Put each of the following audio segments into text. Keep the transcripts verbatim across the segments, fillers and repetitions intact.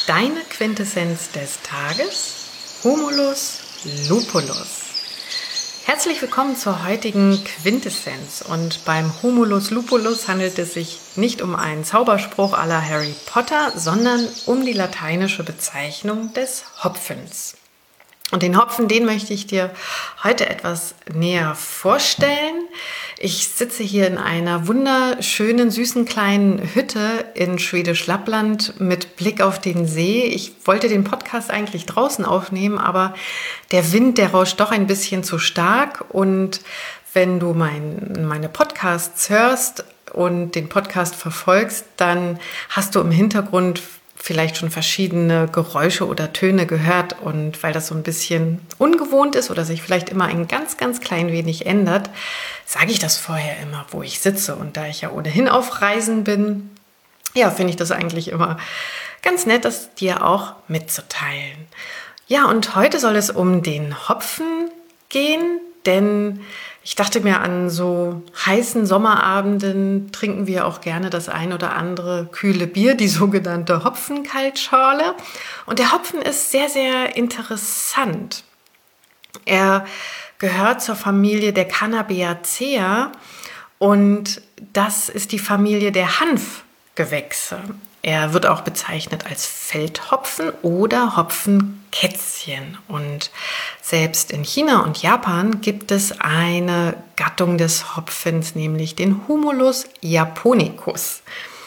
Deine Quintessenz des Tages, Humulus lupulus. Herzlich willkommen zur heutigen Quintessenz. Und beim Humulus lupulus handelt es sich nicht um einen Zauberspruch à la Harry Potter, sondern um die lateinische Bezeichnung des Hopfens. Und den Hopfen, den möchte ich dir heute etwas näher vorstellen. Ich sitze hier in einer wunderschönen, süßen kleinen Hütte in Schwedisch Lappland mit Blick auf den See. Ich wollte den Podcast eigentlich draußen aufnehmen, aber der Wind, der rauscht doch ein bisschen zu stark. Und wenn du mein, meine Podcasts hörst und den Podcast verfolgst, dann hast du im Hintergrund vielleicht schon verschiedene Geräusche oder Töne gehört, und weil das so ein bisschen ungewohnt ist oder sich vielleicht immer ein ganz, ganz klein wenig ändert, sage ich das vorher immer, wo ich sitze. Und da ich ja ohnehin auf Reisen bin, ja, finde ich das eigentlich immer ganz nett, das dir auch mitzuteilen. Ja, und heute soll es um den Hopfen gehen, denn ich dachte mir, an so heißen Sommerabenden trinken wir auch gerne das ein oder andere kühle Bier, die sogenannte Hopfenkaltschorle. Und der Hopfen ist sehr, sehr interessant. Er gehört zur Familie der Cannabiaceae und das ist die Familie der Hanfgewächse. Er wird auch bezeichnet als Feldhopfen oder Hopfenkätzchen. Und selbst in China und Japan gibt es eine Gattung des Hopfens, nämlich den Humulus japonicus.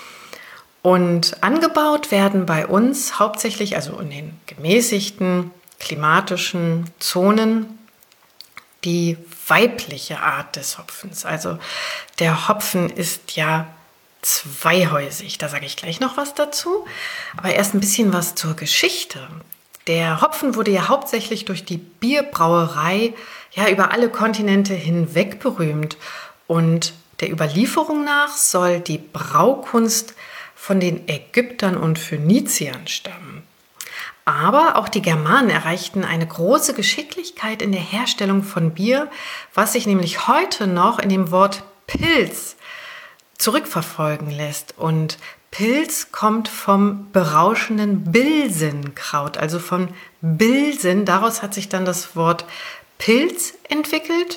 Und angebaut werden bei uns hauptsächlich, also in den gemäßigten klimatischen Zonen, die weibliche Art des Hopfens. Also der Hopfen ist ja zweihäusig, da sage ich gleich noch was dazu. Aber erst ein bisschen was zur Geschichte. Der Hopfen wurde ja hauptsächlich durch die Bierbrauerei ja über alle Kontinente hinweg berühmt. Und der Überlieferung nach soll die Braukunst von den Ägyptern und Phöniziern stammen. Aber auch die Germanen erreichten eine große Geschicklichkeit in der Herstellung von Bier, was sich nämlich heute noch in dem Wort Pils zurückverfolgen lässt. Und Pils kommt vom berauschenden Bilsenkraut, also von Bilsen. Daraus hat sich dann das Wort Pils entwickelt.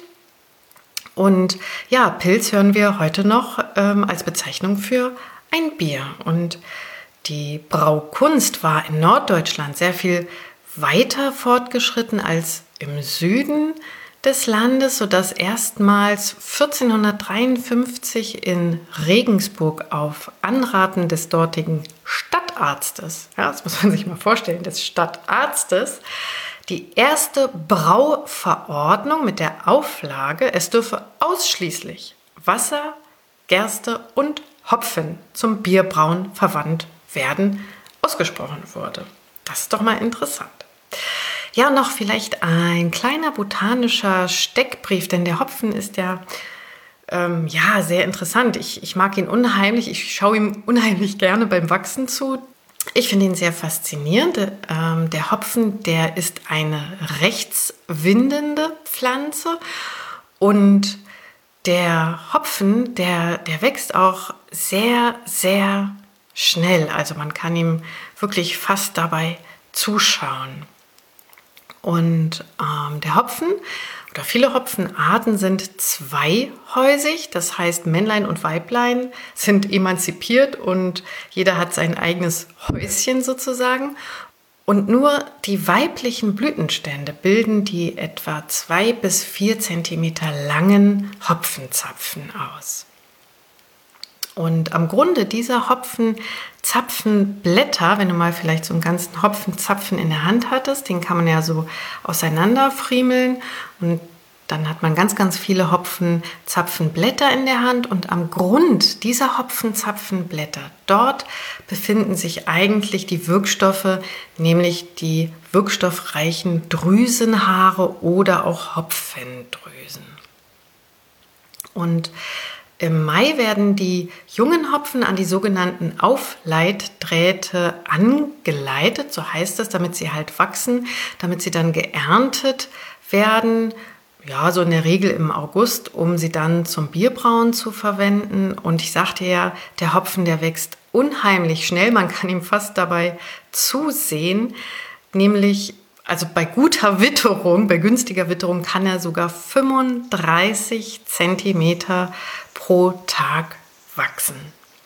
Und ja, Pils hören wir heute noch ähm, als Bezeichnung für ein Bier. Und die Braukunst war in Norddeutschland sehr viel weiter fortgeschritten als im Süden des Landes, sodass erstmals vierzehnhundertdreiundfünfzig in Regensburg auf Anraten des dortigen Stadtarztes, ja, das muss man sich mal vorstellen, des Stadtarztes, die erste Brauverordnung mit der Auflage, es dürfe ausschließlich Wasser, Gerste und Hopfen zum Bierbrauen verwandt werden, ausgesprochen wurde. Das ist doch mal interessant. Ja, noch vielleicht ein kleiner botanischer Steckbrief, denn der Hopfen ist ja, ähm, ja sehr interessant. Ich, ich mag ihn unheimlich, ich schaue ihm unheimlich gerne beim Wachsen zu. Ich finde ihn sehr faszinierend. Ähm, der Hopfen, der ist eine rechtswindende Pflanze und der Hopfen, der, der wächst auch sehr, sehr schnell. Also man kann ihm wirklich fast dabei zuschauen. Und ähm, der Hopfen oder viele Hopfenarten sind zweihäusig, das heißt Männlein und Weiblein sind emanzipiert und jeder hat sein eigenes Häuschen sozusagen. Und nur die weiblichen Blütenstände bilden die etwa zwei bis vier Zentimeter langen Hopfenzapfen aus. Und am Grunde dieser Hopfenzapfenblätter, wenn du mal vielleicht so einen ganzen Hopfenzapfen in der Hand hattest, den kann man ja so auseinanderfriemeln und dann hat man ganz, ganz viele Hopfenzapfenblätter in der Hand und am Grund dieser Hopfenzapfenblätter, dort befinden sich eigentlich die Wirkstoffe, nämlich die wirkstoffreichen Drüsenhaare oder auch Hopfendrüsen. Und im Mai werden die jungen Hopfen an die sogenannten Aufleitdrähte angeleitet, so heißt es, damit sie halt wachsen, damit sie dann geerntet werden, ja, so in der Regel im August, um sie dann zum Bierbrauen zu verwenden. Und ich sagte ja, der Hopfen, der wächst unheimlich schnell. Man kann ihm fast dabei zusehen, nämlich also bei guter Witterung, bei günstiger Witterung kann er sogar fünfunddreißig Zentimeter pro Tag wachsen.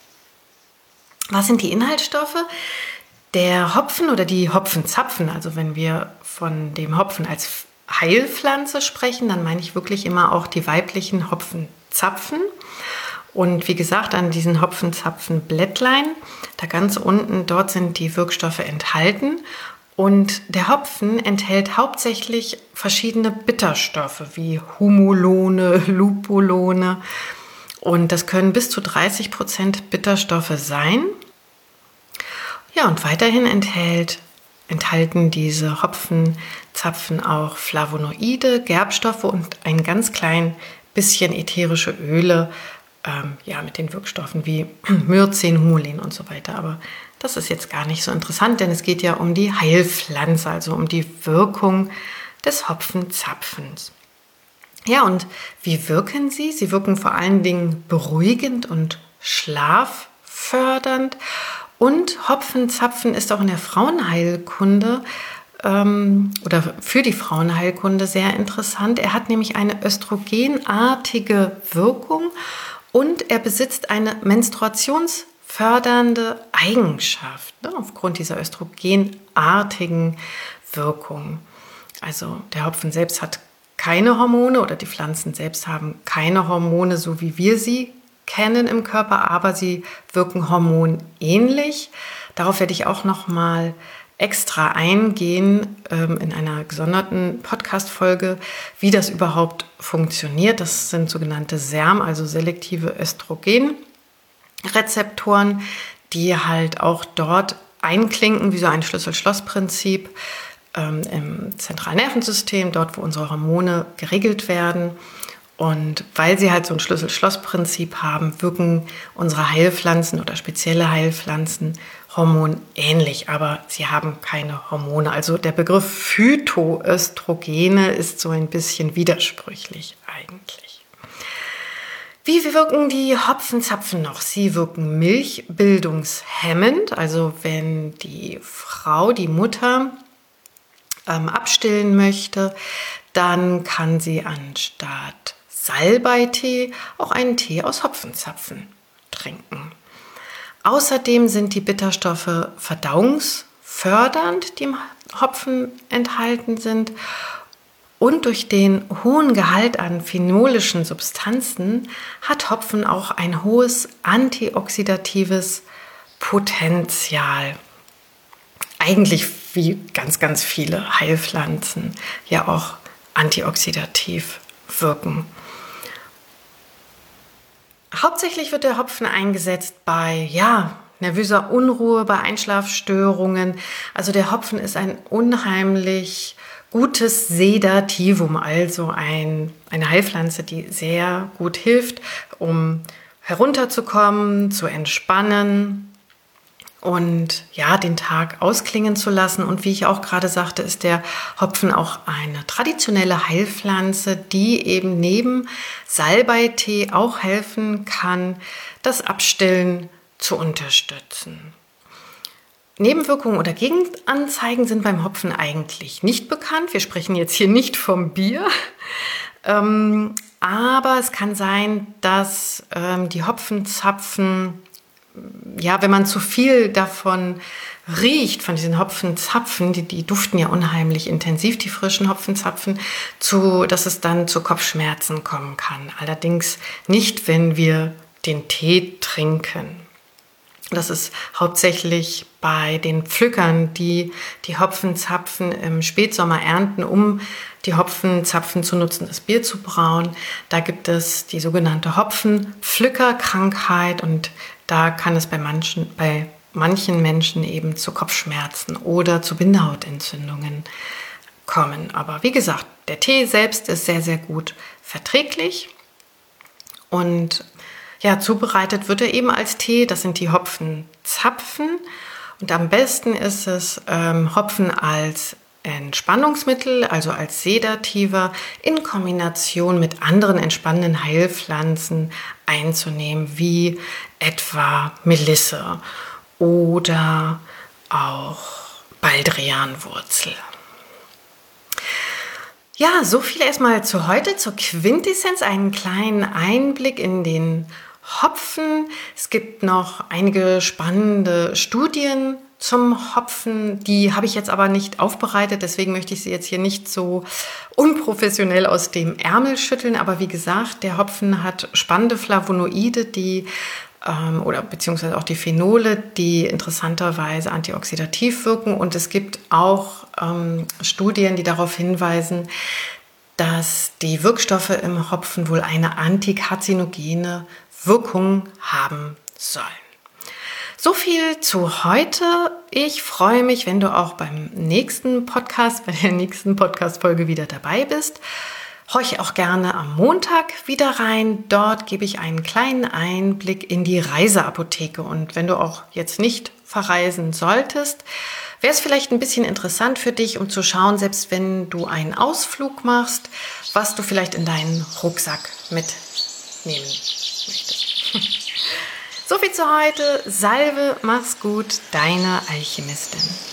Was sind die Inhaltsstoffe? Der Hopfen oder die Hopfenzapfen, also wenn wir von dem Hopfen als Heilpflanze sprechen, dann meine ich wirklich immer auch die weiblichen Hopfenzapfen. Und wie gesagt, an diesen Hopfenzapfenblättlein, da ganz unten, dort sind die Wirkstoffe enthalten. Und der Hopfen enthält hauptsächlich verschiedene Bitterstoffe wie Humulone, Lupulone. Und das können bis zu dreißig Prozent Bitterstoffe sein. Ja, und weiterhin enthält, enthalten diese Hopfenzapfen auch Flavonoide, Gerbstoffe und ein ganz klein bisschen ätherische Öle, ähm, ja, mit den Wirkstoffen wie Myrzin, Humulin und so weiter. Aber das ist jetzt gar nicht so interessant, denn es geht ja um die Heilpflanze, also um die Wirkung des Hopfenzapfens. Ja, und wie wirken sie? Sie wirken vor allen Dingen beruhigend und schlaffördernd. Und Hopfenzapfen ist auch in der Frauenheilkunde ähm, oder für die Frauenheilkunde sehr interessant. Er hat nämlich eine östrogenartige Wirkung und er besitzt eine Menstruations- fördernde Eigenschaft, ne, aufgrund dieser östrogenartigen Wirkung. Also der Hopfen selbst hat keine Hormone oder die Pflanzen selbst haben keine Hormone, so wie wir sie kennen im Körper, aber sie wirken hormonähnlich. Darauf werde ich auch noch mal extra eingehen ähm, in einer gesonderten Podcast-Folge, wie das überhaupt funktioniert. Das sind sogenannte S E R M, also selektive Östrogen. Rezeptoren, die halt auch dort einklinken, wie so ein Schlüssel-Schloss-Prinzip ähm, im Zentralnervensystem, dort wo unsere Hormone geregelt werden. Und weil sie halt so ein Schlüssel-Schloss-Prinzip haben, wirken unsere Heilpflanzen oder spezielle Heilpflanzen hormonähnlich, aber sie haben keine Hormone. Also der Begriff Phytoöstrogene ist so ein bisschen widersprüchlich eigentlich. Wie wirken die Hopfenzapfen noch? Sie wirken milchbildungshemmend, also wenn die Frau, die Mutter ähm, abstillen möchte, dann kann sie anstatt Salbeitee auch einen Tee aus Hopfenzapfen trinken. Außerdem sind die Bitterstoffe verdauungsfördernd, die im Hopfen enthalten sind. Und durch den hohen Gehalt an phenolischen Substanzen hat Hopfen auch ein hohes antioxidatives Potenzial. Eigentlich wie ganz, ganz viele Heilpflanzen ja auch antioxidativ wirken. Hauptsächlich wird der Hopfen eingesetzt bei, ja, nervöser Unruhe, bei Einschlafstörungen. Also der Hopfen ist ein unheimlich gutes Sedativum, also ein, eine Heilpflanze, die sehr gut hilft, um herunterzukommen, zu entspannen und ja, den Tag ausklingen zu lassen. Und wie ich auch gerade sagte, ist der Hopfen auch eine traditionelle Heilpflanze, die eben neben Salbeitee auch helfen kann, das Abstillen zu unterstützen. Nebenwirkungen oder Gegenanzeigen sind beim Hopfen eigentlich nicht bekannt. Wir sprechen jetzt hier nicht vom Bier. Ähm, aber es kann sein, dass ähm, die Hopfenzapfen, ja, wenn man zu viel davon riecht, von diesen Hopfenzapfen, die, die duften ja unheimlich intensiv, die frischen Hopfenzapfen, zu, dass es dann zu Kopfschmerzen kommen kann. Allerdings nicht, wenn wir den Tee trinken. Das ist hauptsächlich bei den Pflückern, die die Hopfenzapfen im Spätsommer ernten, um die Hopfenzapfen zu nutzen, das Bier zu brauen. Da gibt es die sogenannte Hopfenpflückerkrankheit und da kann es bei manchen, bei manchen Menschen eben zu Kopfschmerzen oder zu Bindehautentzündungen kommen. Aber wie gesagt, der Tee selbst ist sehr, sehr gut verträglich und ja, zubereitet wird er eben als Tee. Das sind die Hopfenzapfen. Und am besten ist es, ähm, Hopfen als Entspannungsmittel, also als Sedativa, in Kombination mit anderen entspannenden Heilpflanzen einzunehmen, wie etwa Melisse oder auch Baldrianwurzel. Ja, so viel erstmal zu heute, zur Quintessenz, einen kleinen Einblick in den Hopfen. Es gibt noch einige spannende Studien zum Hopfen, die habe ich jetzt aber nicht aufbereitet, deswegen möchte ich sie jetzt hier nicht so unprofessionell aus dem Ärmel schütteln, aber wie gesagt, der Hopfen hat spannende Flavonoide, die ähm, oder beziehungsweise auch die Phenole, die interessanterweise antioxidativ wirken, und es gibt auch ähm, Studien, die darauf hinweisen, dass die Wirkstoffe im Hopfen wohl eine antikarzinogene Wirkung haben sollen. So viel zu heute. Ich freue mich, wenn du auch beim nächsten Podcast, bei der nächsten Podcast-Folge wieder dabei bist. Horche auch gerne am Montag wieder rein. Dort gebe ich einen kleinen Einblick in die Reiseapotheke. Und wenn du auch jetzt nicht verreisen solltest, wäre es vielleicht ein bisschen interessant für dich, um zu schauen, selbst wenn du einen Ausflug machst, was du vielleicht in deinen Rucksack mitnehmen möchtest. So viel zu heute. Salve, mach's gut, deine Alchemistin.